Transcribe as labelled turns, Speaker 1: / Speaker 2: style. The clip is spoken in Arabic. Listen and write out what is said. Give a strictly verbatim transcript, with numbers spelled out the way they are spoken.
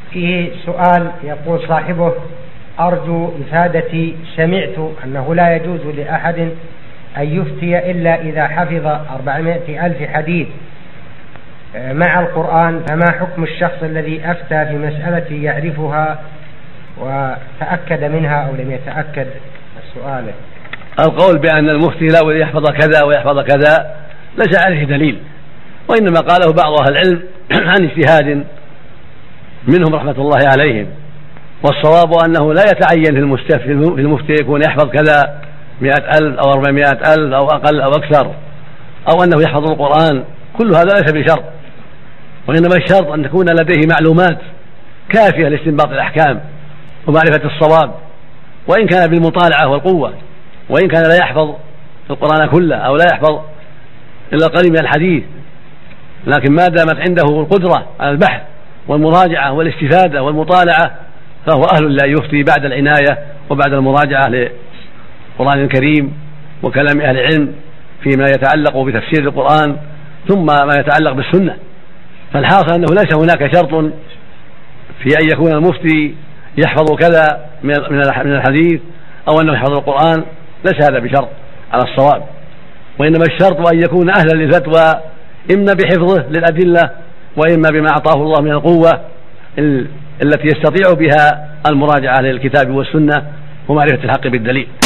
Speaker 1: فيه سؤال يقول صاحبه: أرجو إفادتي، سمعت أنه لا يجوز لأحد أن يفتي إلا إذا حفظ أربعمائة ألف حديث مع القرآن، فما حكم الشخص الذي أفتى في مسألة يعرفها وتأكد منها أو لم يتأكد؟ السؤال:
Speaker 2: القول بأن المفتي لا بد يحفظ كذا ويحفظ كذا ليس عليه دليل، وإنما قاله بعض أهل العلم عن اجتهاد منهم رحمة الله عليهم، والصواب أنه لا يتعين في المفتي يكون يحفظ كذا مئة ألف أو أربعمائة ألف أو أقل أو أكثر، أو أنه يحفظ القرآن، كل هذا ليس بشرط، وإنما الشرط أن تكون لديه معلومات كافية لاستنباط الأحكام ومعرفة الصواب، وإن كان بالمطالعة والقوة، وإن كان لا يحفظ القرآن كله أو لا يحفظ إلا القليل من الحديث، لكن ما دامت عنده القدرة على البحث والمراجعة والاستفادة والمطالعة فهو أهل لا يفتي بعد العناية وبعد المراجعة للقرآن الكريم وكلام أهل العلم فيما يتعلق بتفسير القرآن ثم ما يتعلق بالسنة. فالحاصل أنه ليس هناك شرط في أن يكون المفتي يحفظ كذا من الحديث أو أنه يحفظ القرآن، ليس هذا بشرط على الصواب، وإنما الشرط أن يكون أهلا للفتوى إما بحفظه للأدلة وإما بما أعطاه الله من القوة التي يستطيع بها المراجعة للكتاب والسنة ومعرفة الحق بالدليل.